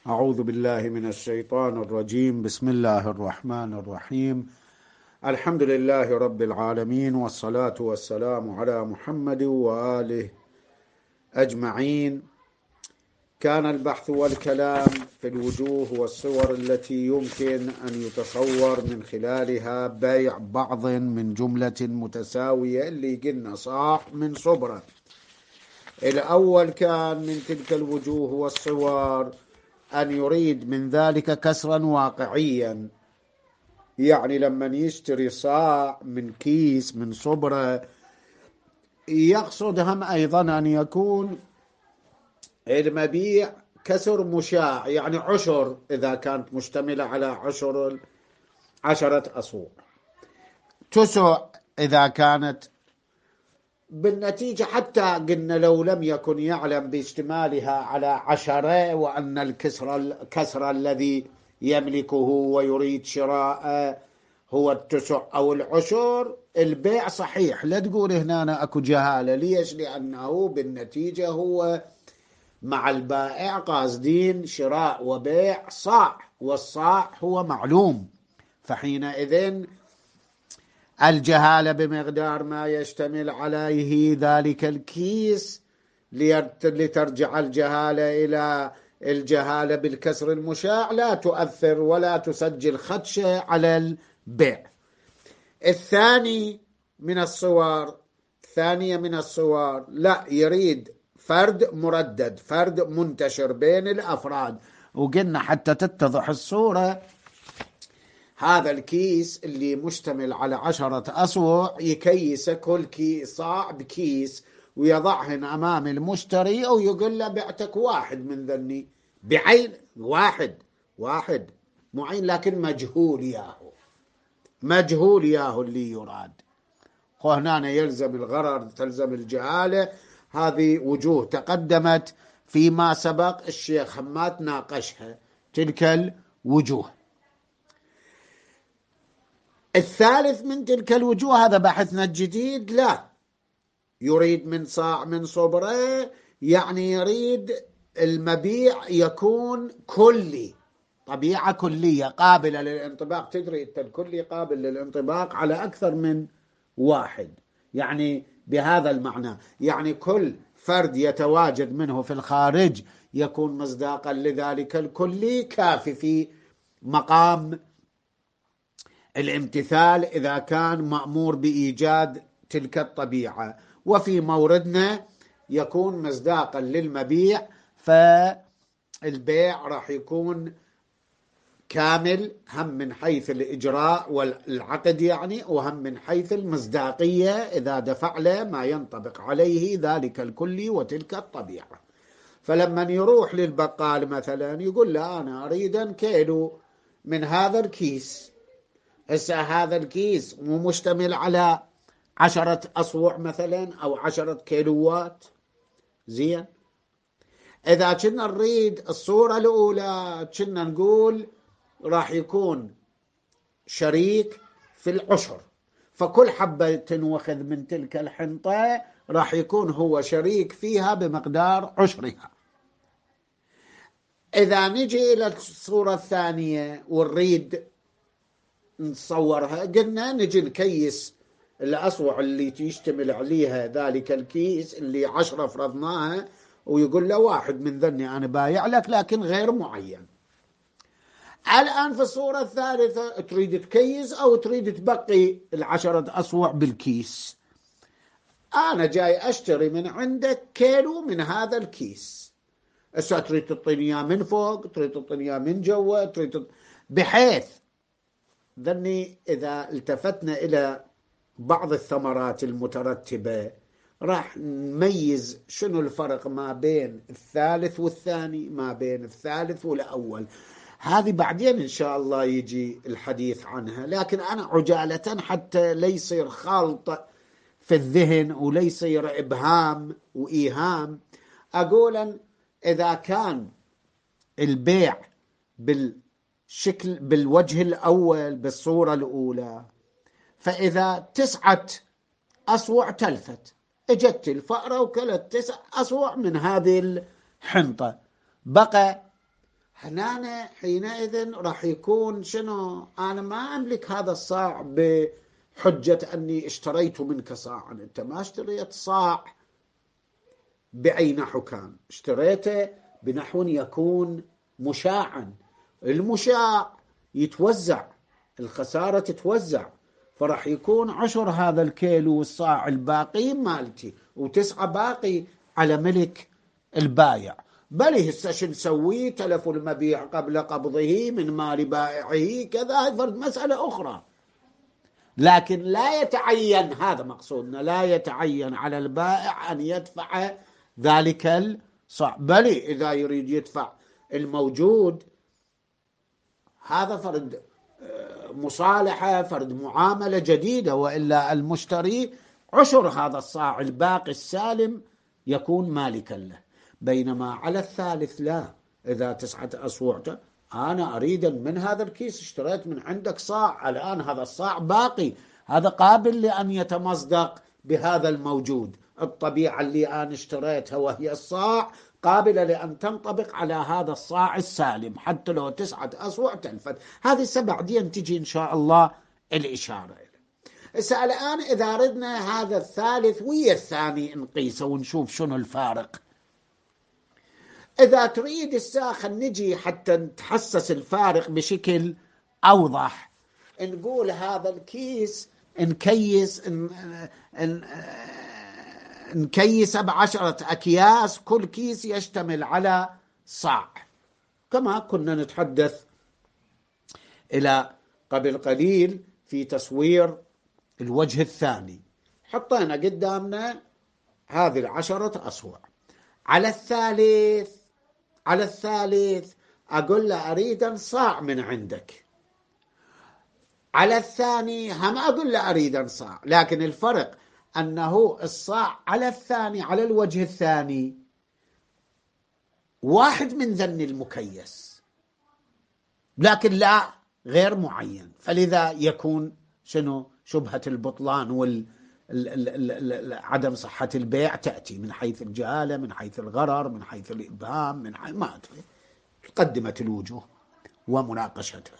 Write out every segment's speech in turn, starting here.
أعوذ بالله من الشيطان الرجيم. بسم الله الرحمن الرحيم. الحمد لله رب العالمين، والصلاة والسلام على محمد وآله أجمعين. كان البحث والكلام في الوجوه والصور التي يمكن أن يتصور من خلالها بيع بعض من جملة متساوية اللي قلنا صاع من صبرة. الأول كان من تلك الوجوه والصور أن يريد من ذلك كسرا واقعيا، يعني لما يشتري صاع من كيس من صبرة يقصد هم أيضا أن يكون المبيع كسر مشاع، يعني عشر إذا كانت مشتملة على عشرة أصوع، تسع إذا كانت بالنتيجة. حتى قلنا لو لم يكن يعلم باشتمالها على عشرة وأن الكسر الذي يملكه ويريد شراءه هو التسع أو العشر، البيع صحيح. لا تقول هنا أنا أكو جهالة. ليش؟ لأنه بالنتيجة هو مع البائع قاصدين شراء وبيع صاع، والصاع هو معلوم، فحينئذ الجهالة بمقدار ما يشتمل عليه ذلك الكيس، لترجع الجهالة إلى الجهالة بالكسر المشاع، لا تؤثر ولا تسجل خدشة على البيع. الثانية من الصور لا، يريد فرد مردد، فرد منتشر بين الأفراد. وقلنا حتى تتضح الصورة، هذا الكيس اللي مشتمل على 10 أصوع يكيس كل صاع بكيس ويضعهن أمام المشتري، أو يقول له بعتك واحد من ذني بعين، واحد معين لكن مجهول ياهو اللي يراد. وهنا يلزم الغرر، تلزم الجهالة. هذه وجوه تقدمت فيما سبق، الشيخ حماد ناقشها تلك الوجوه. الثالث من تلك الوجوه، هذا بحثنا الجديد، لا يريد من صاع من صبرة، يعني يريد المبيع يكون كلي، طبيعة كلية قابلة للانطباق. تدري أنت الكلي قابل للانطباق على أكثر من واحد، يعني بهذا المعنى، يعني كل فرد يتواجد منه في الخارج يكون مصداقا لذلك الكلي، كافي في مقام الامتثال إذا كان مأمور بإيجاد تلك الطبيعة. وفي موردنا يكون مصداقا للمبيع، فالبيع راح يكون كامل، هم من حيث الإجراء والعقد يعني، وهم من حيث المصداقية إذا دفع له ما ينطبق عليه ذلك الكلي وتلك الطبيعة. فلما يروح للبقال مثلا يقول له أنا أريد كيلو من هذا الكيس، هسه هذا الكيس مو مشتمل على 10 أصوع مثلا أو 10 كيلوات. زين، إذا كنا نريد الصورة الأولى كنا نقول راح يكون شريك في العشر، فكل حبة تنوخذ من تلك الحنطة راح يكون هو شريك فيها بمقدار عشرها. إذا نجي إلى الصورة الثانية ونريد نصورها، قلنا نجي نكيس الأصوع اللي يشتمل عليها ذلك الكيس اللي 10 فرضناها، ويقول له واحد من ذني أنا بايع لك لكن غير معين. الآن في الصورة الثالثة تريد تكيس أو تريد تبقي 10 أصوع بالكيس. أنا جاي أشتري من عندك كيلو من هذا الكيس، هسه تريد تعطيني إياه من فوق، تريد تعطيني إياه من جوا، بحيث ذني إذا التفتنا إلى بعض الثمرات المترتبة راح نميز شنو الفرق ما بين الثالث والثاني، ما بين الثالث والأول. هذه بعدين إن شاء الله يجي الحديث عنها، لكن أنا عجالة حتى لا يصير خلط في الذهن ولا يصير إبهام وإيهام، أقول إذا كان البيع بالشكل بالوجه الأول بالصورة الأولى، فإذا 9 أصوع تلفت، اجت الفأرة وكلت 9 أصوع من هذه الحنطة، بقى هنا حينئذ راح يكون شنو؟ أنا ما أملك هذا الصاع بحجة أني اشتريته منك صاعا. أنت ما اشتريت صاع بأي نحو كان، اشتريته بنحو يكون مشاعا. المشاع يتوزع، الخسارة تتوزع، فرح يكون 10 هذا الكيلو والصاع الباقي مالتي، و9 باقي على ملك البايع. بل هسه شو نسوي؟ تلف المبيع قبل قبضه من مال بائعه كذا، فرد مسألة أخرى. لكن لا يتعين، هذا مقصودنا، لا يتعين على البائع أن يدفع ذلك الصاع، بل إذا يريد يدفع الموجود هذا فرد مصالحة، فرد معاملة جديدة، وإلا المشتري عشر هذا الصاع الباقي السالم يكون مالكا له. بينما على الثالث لا، إذا 9 أصواع أنا أريد من هذا الكيس اشتريت من عندك صاع، الآن هذا الصاع باقي، هذا قابل لأن يتمصدق بهذا الموجود. الطبيعة اللي أنا اشتريتها وهي الصاع قابلة لأن تنطبق على هذا الصاع السالم حتى لو 9 أصواع تنفذ. هذه بعدين تجي إن شاء الله الإشارة. الآن إذا ردنا هذا الثالث ويا الثاني نقيسه ونشوف شنو الفارق. إذا تريد الساخن نجي حتى نتحسس الفارق بشكل أوضح، نقول هذا الكيس نكيس ب10 أكياس، كل كيس يشتمل على صاع، كما كنا نتحدث إلى قبل قليل في تصوير الوجه الثاني. حطينا قدامنا هذه 10 أصواع. على الثالث أقول له أريد صاع من عندك. على الثاني هم أقول له أريد صاع، لكن الفرق أنه الصاع على الثاني، على الوجه الثاني، واحد من ذن المكيس، لكن لا غير معين، فلذا يكون شنو؟ شبهة البطلان عدم صحة البيع تأتي من حيث الجهالة، من حيث الغرر، من حيث الإبهام، من حيث ما أدري، قدمت الوجوه ومناقشتها.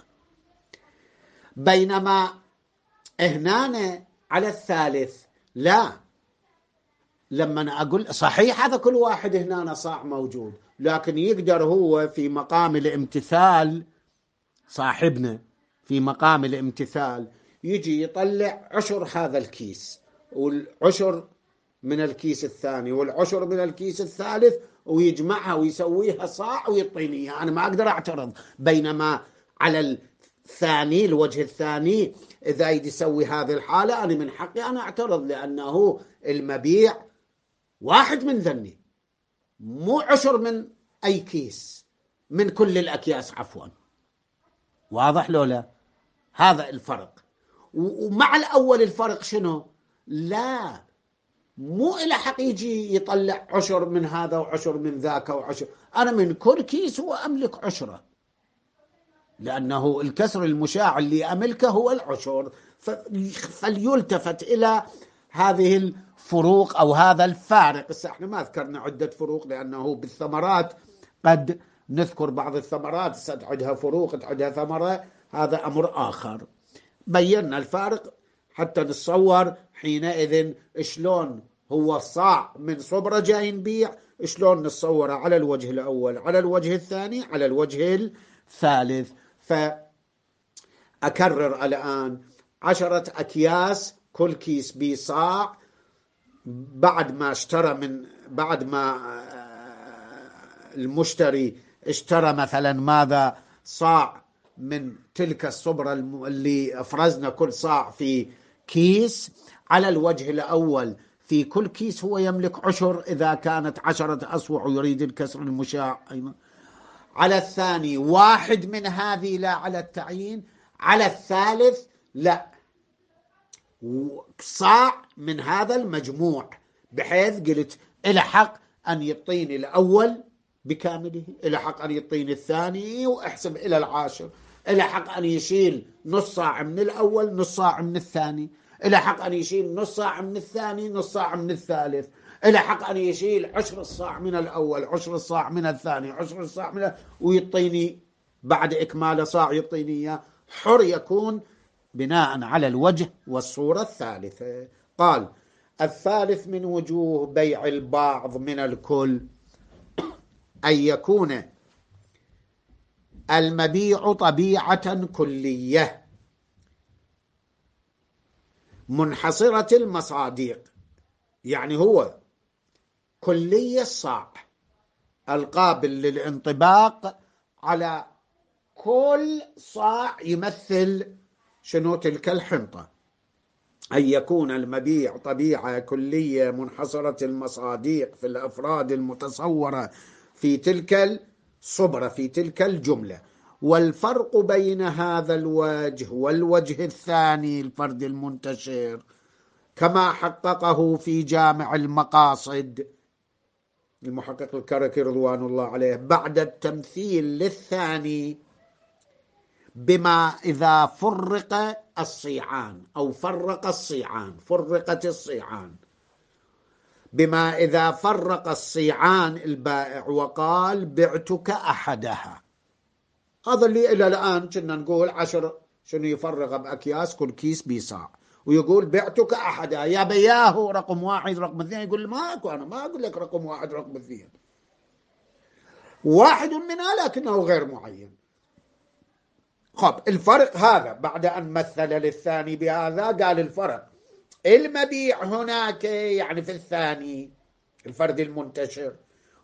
بينما هنا على الثالث لا، لما أنا أقول صحيح هذا كل واحد هنا صاع موجود، لكن يقدر هو في مقام الامتثال، صاحبنا في مقام الامتثال يجي يطلع 10 هذا الكيس، والعشر من الكيس الثاني، والعشر من الكيس الثالث، ويجمعها ويسويها صاع ويعطيني اياها، انا ما اقدر اعترض. بينما على الثاني، الوجه الثاني، اذا يسوي هذه الحالة انا من حقي انا اعترض، لانه المبيع واحد من ذني، مو 10 من اي كيس، من كل الاكياس عفوا. واضح لو لا؟ هذا الفرق. ومع الأول الفرق شنو؟ لا، مو إلى حق يجي يطلع 10 من هذا و10 من ذاك و10، أنا من كل كيس هو أملك 10، لأنه الكسر المشاع اللي أملكه هو العشر، فليلتفت إلى هذه الفروق أو هذا الفارق. بس احنا ما ذكرنا عدة فروق، لأنه بالثمرات قد نذكر بعض الثمرات عندها فروق، عندها ثمرة، هذا أمر آخر. بينا الفارق حتى نتصور حينئذ شلون هو صاع من صبرة جاي نبيع، شلون نتصوره على الوجه الأول، على الوجه الثاني، على الوجه الثالث. فأكرر الآن 10 أكياس، كل كيس بصاع، بعد ما المشتري اشترى مثلا ماذا؟ صاع من تلك الصبرة اللي افرزنا كل صاع في كيس. على الوجه الأول في كل كيس هو يملك 10 إذا كانت 10 أصواع ويريد الكسر المشاع. على الثاني واحد من هذه، لا على التعيين. على الثالث لا، صاع من هذا المجموع، بحيث قلت إلى حق أن يعطيني الأول بكامله، إلى حق أن يعطيني الثاني، وأحسب إلى 10، إلى حق أن يشيل نص صاع من الأول، نص صاع من الثاني، إلى حق أن يشيل نص صاع من الثاني، نص صاع من الثالث، إلى حق أن يشيل 10 الصاع من الأول، 10 الصاع من الثاني، 10 الصاع من ويعطيني بعد إكمال صاع يعطيني إياه. حر يكون بناء على الوجه والصورة الثالثة. قال الثالث من وجوه بيع البعض من الكل أن يكون المبيع طبيعة كلية منحصرة المصادق، يعني هو كلية الصاع القابل للانطباق على كل صاع يمثل شنو تلك الحنطة. أن يكون المبيع طبيعة كلية منحصرة المصادق في الأفراد المتصورة في تلك الصبرة، في تلك الجملة. والفرق بين هذا الوجه والوجه الثاني الفرد المنتشر كما حققه في جامع المقاصد المحقق الكركي رضوان الله عليه بعد التمثيل للثاني، بما إذا فرق الصيعان أو فرق الصيعان، فرقت الصيعان، بما إذا فرق الصيعان البائع وقال بعتك أحدها. هذا اللي إلى الآن كنا نقول 10 شنو يفرغ بأكياس كل كيس بصاع، ويقول بعتك أحدها، يا بياه رقم 1 رقم 2، يقول ماكو، أنا ما أقول لك رقم 1 رقم 2، واحد منها لكنه غير معين. خب الفرق هذا بعد أن مثل للثاني بهذا قال الفرق المبيع هناك يعني في الثاني الفرد المنتشر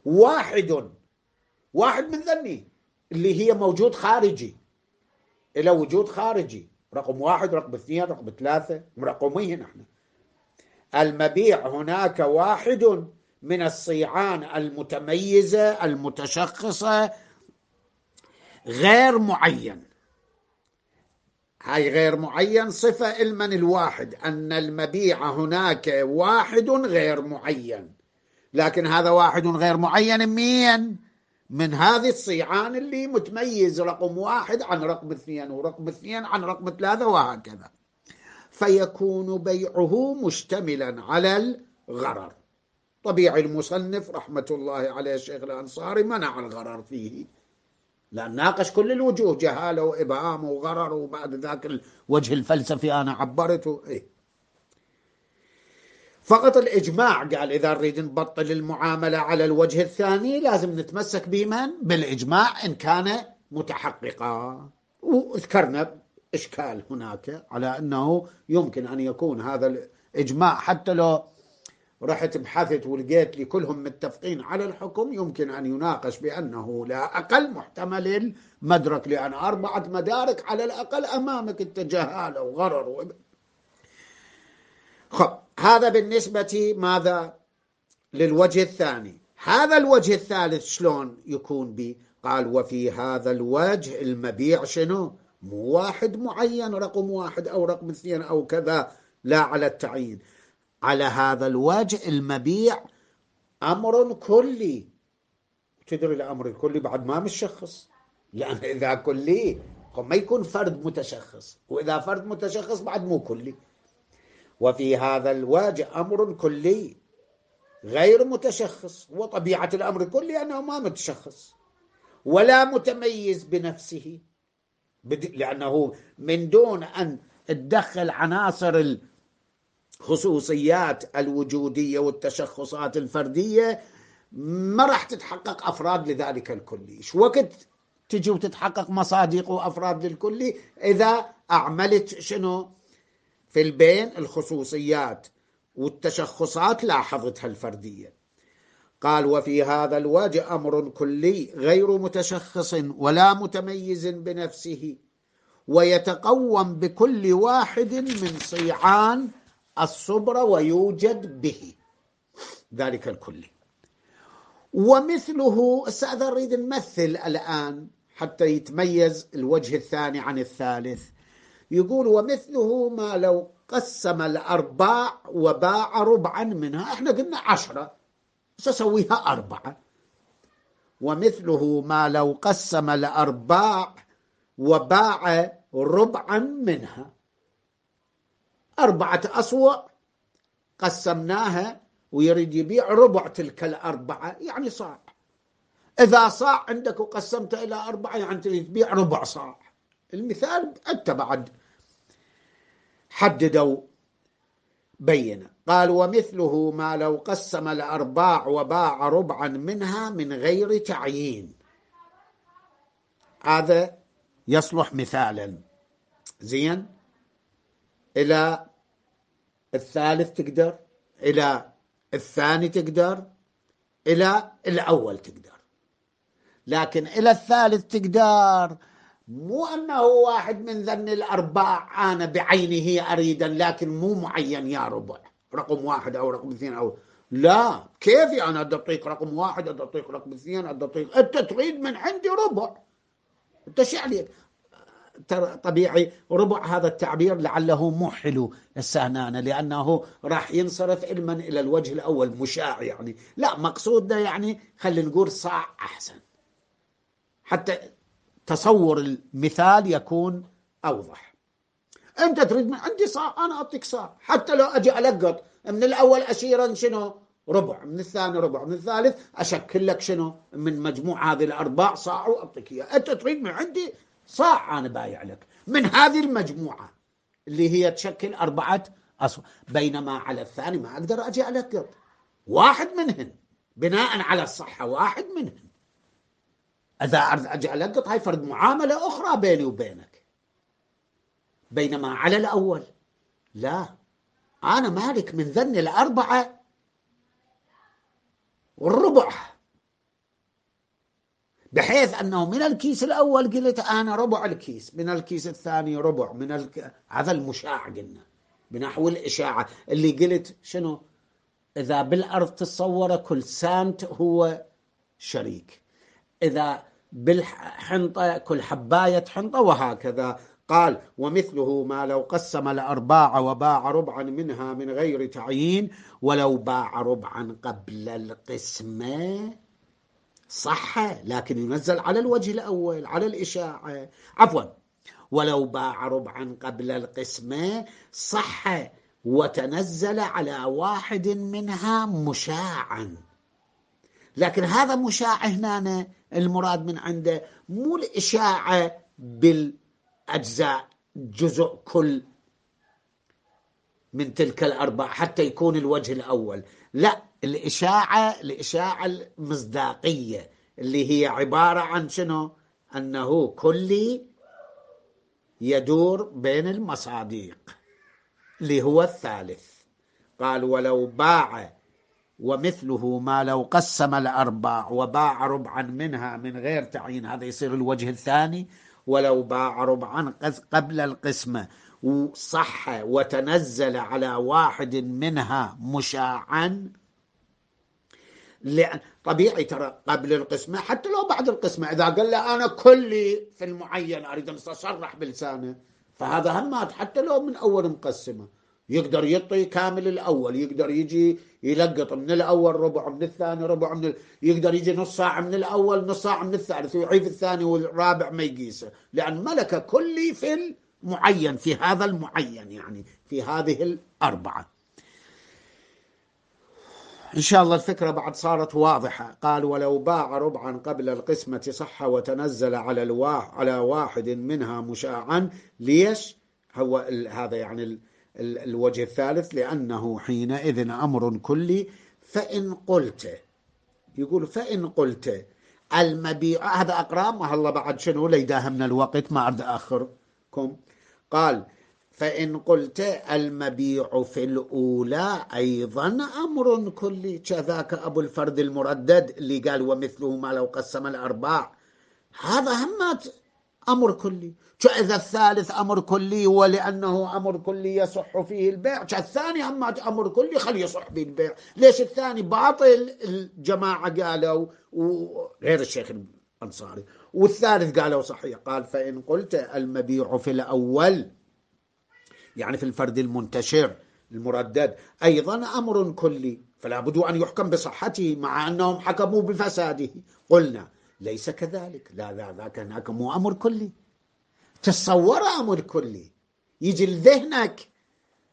واحد من ذني اللي هي موجود خارجي، إلى وجود خارجي، رقم 1 رقم 2 رقم 3 مرقمين احنا. المبيع هناك واحد من الصيعان المتميزة المتشخصة غير معين. هاي غير معين صفة المن الواحد، أن المبيع هناك واحد غير معين، لكن هذا واحد غير معين من هذه الصيعان اللي متميز رقم 1 عن رقم 2 ورقم 2 عن رقم 3 وهكذا. فيكون بيعه مشتملا على الغرر. طبيعي المصنف رحمة الله عليه الشيخ الأنصاري منع الغرر فيه، لأن ناقش كل الوجوه، جهالة وإبهام وغرر، وبعد ذاك الوجه الفلسفي أنا عبرته فقط الإجماع. قال إذا نريد نبطل المعاملة على الوجه الثاني لازم نتمسك بمن؟ بالإجماع إن كان متحققا. وذكرنا إشكال هناك على أنه يمكن أن يكون هذا الإجماع حتى لو رحت بحثت ولقيت لي كلهم متفقين على الحكم يمكن أن يناقش بأنه لا أقل محتمل المدرك، لأن 4 مدارك على الأقل أمامك، التجاهل وغرر خب هذا بالنسبة ماذا للوجه الثاني. هذا الوجه الثالث شلون يكون به؟ قال وفي هذا الوجه المبيع شنو؟ مو واحد معين رقم 1 أو رقم 2 أو كذا، لا على التعيين. على هذا الوجه المبيع أمر كلي. تدري الأمر الكلي بعد ما متشخص، لأن إذا كلي ما يكون فرد متشخص، وإذا فرد متشخص بعد مو كلي. وفي هذا الوجه أمر كلي غير متشخص، وطبيعة الأمر الكلي أنه ما متشخص ولا متميز بنفسه، لأنه من دون أن تدخل عناصر الخصوصيات الوجودية والتشخصات الفردية ما راح تتحقق أفراد لذلك الكلي. شو وقت تجي وتتحقق مصادق وأفراد للكلي؟ إذا أعملت شنو في البين الخصوصيات والتشخصات لاحظتها الفردية. قال وفي هذا الوجه أمر كلي غير متشخص ولا متميز بنفسه، ويتقوم بكل واحد من صيعان الصبرة ويوجد به ذلك الكلي. ومثله هذا نريد نمثل الآن حتى يتميز الوجه الثاني عن الثالث. يقول ومثله ما لو قسم الأرباع وباع ربعا منها. احنا قلنا 10 سأسويها 4. ومثله ما لو قسم الأرباع وباع ربعا منها. 4 أصوع قسمناها ويريد يبيع ربع تلك الأربعة يعني صاع. إذا صاع عندك وقسمت إلى 4 يعني تريد تبيع ربع صاع. المثال أنت بعد حددوا بينه. قال ومثله ما لو قسم الأرباع وباع ربعا منها من غير تعيين. هذا يصلح مثالا. زين، إلى الثالث تقدر، إلى الثاني تقدر، إلى الأول تقدر، لكن إلى الثالث تقدر مو أنه واحد من ذن الأرباع أنا بعينه أريدا، لكن مو معين يا ربع رقم 1 أو رقم 2 أو لا، كيفي أنا أعطيك رقم 1 أعطيك رقم 2 أعطيك، أنت تريد من عندي ربع، أنت شو عليك؟ طبيعي ربع هذا التعبير لعله مو حلو السهنانة، لأنه راح ينصرف علما إلى الوجه الأول مشاع، يعني لا مقصودنا يعني خلي نقول صاع أحسن حتى تصور المثال يكون أوضح. أنت تريد من عندي صاع، أنا أعطيك صاع، حتى لو أجي ألقط من الأول أشيرا شنو ربع، من الثاني ربع، من الثالث أشكل لك شنو من مجموع هذه الأرباع صاع وأعطيك إياه. أنت تريد من عندي صاع، أنا بايع لك من هذه المجموعة اللي هي تشكل 4 أصفار، بينما على الثاني ما أقدر أجي ألقط واحد منهن بناء على الصحة، واحد منهن. إذا أجي ألقط هاي فرد معاملة أخرى بيني وبينك، بينما على الأول لا، أنا مالك من ذن الأربعة والربع، بحيث أنه من الكيس الأول قلت أنا ربع الكيس، من الكيس الثاني ربع، هذا المشاع قلنا بنحو الإشاعة اللي قلت شنو إذا بالأرض تصور كل سانت هو شريك، إذا بالحنطة كل حباية حنطة، وهكذا. قال ومثله ما لو قسم الأرباع وباع ربعا منها من غير تعيين، ولو باع ربعا قبل القسمة صح، لكن ينزل على الوجه الأول على الإشاعة، عفوا ولو باع ربعا قبل القسمة صح وتنزل على واحد منها مشاعا، لكن هذا مشاع هنا المراد من عنده مو الإشاعة بالأجزاء جزء كل من تلك الأربع حتى يكون الوجه الأول، لا، الإشاعة المصداقية اللي هي عبارة عن شنو؟ أنه كلي يدور بين المصاديق اللي هو الثالث. قال ولو باع ومثله ما لو قسم الأرباع وباع ربعا منها من غير تعيين، هذا يصير الوجه الثاني. ولو باع ربعا قبل القسمة وصح وتنزل على واحد منها مشاعا، لأن طبيعي ترى قبل القسمة حتى لو بعد القسمة إذا قال له أنا كلي في المعين أريد أن أصرح بلسانه، فهذا همات حتى لو من أول مقسمة يقدر يعطي كامل الأول، يقدر يجي يلقط من الأول ربع، من الثاني ربع، يقدر يجي نص ساعة من الأول نص ساعة من الثالث، ويعيد الثاني والرابع ما يقيسه، لأن ملك كلي في المعين، في هذا المعين، يعني في هذه الأربعة. إن شاء الله الفكرة بعد صارت واضحة. قال ولو باع ربعا قبل القسمة صح وتنزل على واحد منها مشاعا. ليش هو هذا يعني الوجه الثالث؟ لأنه حينئذ أمر كلي. فإن قلت، يقول فإن قلت المبيع، هذا أقرام وهلا بعد شنو ليداهمنا الوقت ما أرد آخركم. قال فإن قلت المبيع في الأولى أيضا أمر كلي، كذاك أبو الفرد المردد اللي قال ومثله ما لو قسم الأرباع، هذا همات أمر كلي. إذا الثالث أمر كلي ولأنه أمر كلي يصح فيه البيع، الثاني همات أمر كلي خلي يصح فيه البيع. ليش الثاني باطل الجماعة قالوا غير الشيخ الأنصاري، والثالث قالوا صحيح. قال فإن قلت المبيع في الأول يعني في الفرد المنتشر المردد أيضا أمر كلي، فلا بد أن يحكم بصحته مع أنهم حكموا بفساده. قلنا ليس كذلك، لا ذاك هناك مو أمر كلي. تصور أمر كلي يجي لذهنك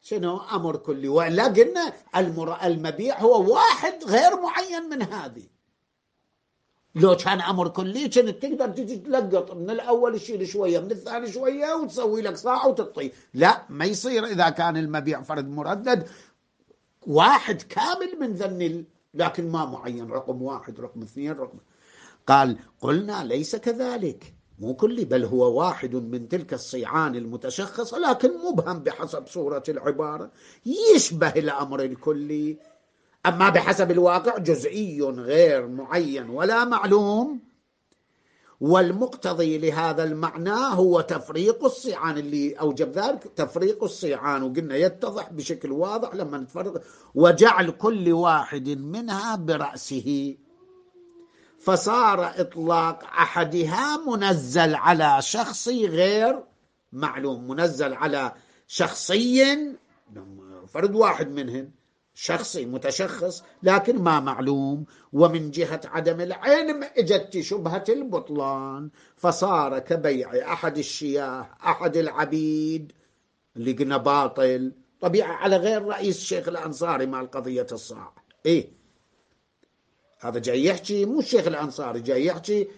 شنو أمر كلي، ولا قلنا المبيع هو واحد غير معين من هذه. لو كان أمر كلي كنت تقدر تجي تلقط من الأول تشيل شوية من الثاني شوية وتسوي لك صاع وتطي. لا، ما يصير إذا كان المبيع فرد مردد واحد كامل من ذن، لكن ما معين رقم واحد رقم اثنين رقم. قال قلنا ليس كذلك، مو كلي، بل هو واحد من تلك الصيعان المتشخصة لكن مبهم بحسب صورة العبارة، يشبه الأمر الكلي، أما بحسب الواقع جزئي غير معين ولا معلوم. والمقتضي لهذا المعنى هو تفريق الصيعان، اللي أوجب ذلك تفريق الصيعان، وقلنا يتضح بشكل واضح لما نتفرق، وجعل كل واحد منها برأسه، فصار إطلاق أحدها منزل على شخصي غير معلوم، منزل على شخصي فرد واحد منهم شخصي متشخص لكن ما معلوم، ومن جهة عدم العلم اجت شبهة البطلان، فصار كبيع أحد الشياه أحد العبيد اللي قلنا باطل طبيعة، على غير رئيس الشيخ الأنصاري مع قضية الصاع. إيه هذا جاي يحكي مو الشيخ الأنصاري، جاي يحكي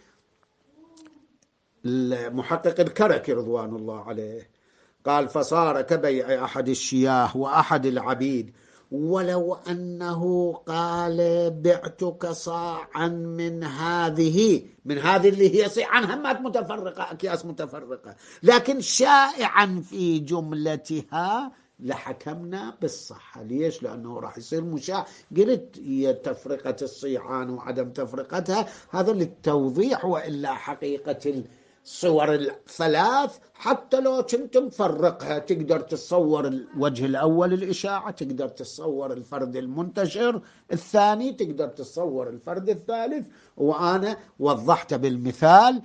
المحقق الكركي رضوان الله عليه. قال فصار كبيع أحد الشياه وأحد العبيد، ولو أنه قال بعتك صاعا من هذه اللي هي صيعا همات متفرقة أكياس متفرقة لكن شائعا في جملتها لحكمنا بالصحة. ليش؟ لأنه راح يصير مشاع. قلت هي تفرقة الصيعان وعدم تفرقتها هذا للتوضيح، وإلا حقيقة الصور الثلاث حتى لو كنت مفرقها تقدر تتصور الوجه الأول الإشاعة، تقدر تتصور الفرد المنتشر الثاني، تقدر تتصور الفرد الثالث، وأنا وضحت بالمثال.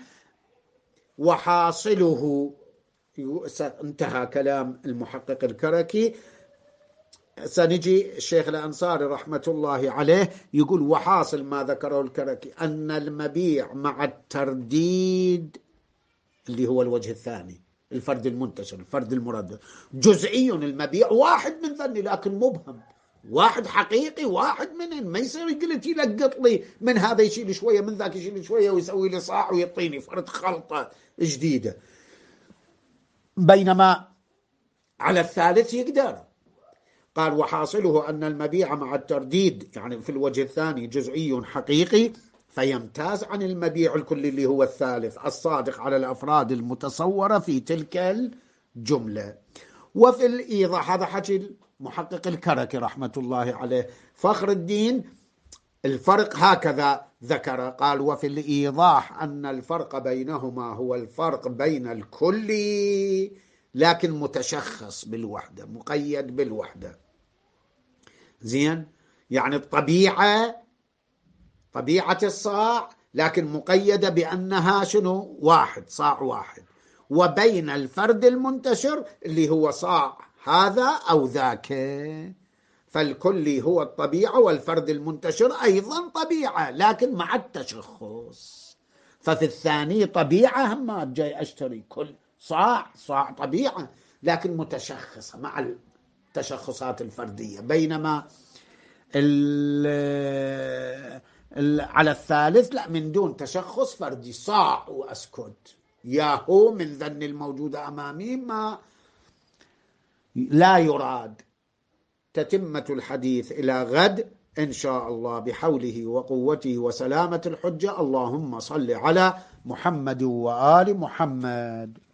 وحاصله انتهى كلام المحقق الكركي. سنجي الشيخ الأنصاري رحمة الله عليه يقول وحاصل ما ذكره الكركي أن المبيع مع الترديد اللي هو الوجه الثاني الفرد المنتشر الفرد المردد جزئي، المبيع واحد من ذني لكن مبهم، واحد حقيقي واحد منهم، ما يصير يقلت يلقط لي من هذا يشيل شوية من ذاك يشيل شوية ويسوي لي صاع ويعطيني فرد خلطة جديدة، بينما على الثالث يقدر. قال وحاصله أن المبيع مع الترديد يعني في الوجه الثاني جزئي حقيقي، فيمتاز عن المبيع الكلي اللي هو الثالث الصادق على الأفراد المتصورة في تلك الجملة. وفي الإيضاح، هذا حكي المحقق الكركي رحمة الله عليه، فخر الدين الفرق هكذا ذكر، قال وفي الإيضاح أن الفرق بينهما هو الفرق بين الكلي لكن متشخص بالوحدة مقيد بالوحدة. زين، يعني طبيعة الصاع لكن مقيدة بأنها شنو واحد صاع واحد، وبين الفرد المنتشر اللي هو صاع هذا أو ذاك، فالكلي هو الطبيعة والفرد المنتشر أيضا طبيعة لكن مع التشخص. ففي الثاني طبيعة هم جاي أشتري كل صاع طبيعة لكن متشخصة مع التشخصات الفردية، بينما على الثالث لا، من دون تشخص فردي صاع وأسكت ياهو من ذن الموجود أمامي ما لا يراد. تتمة الحديث إلى غد إن شاء الله بحوله وقوته وسلامة الحجة. اللهم صل على محمد وآل محمد.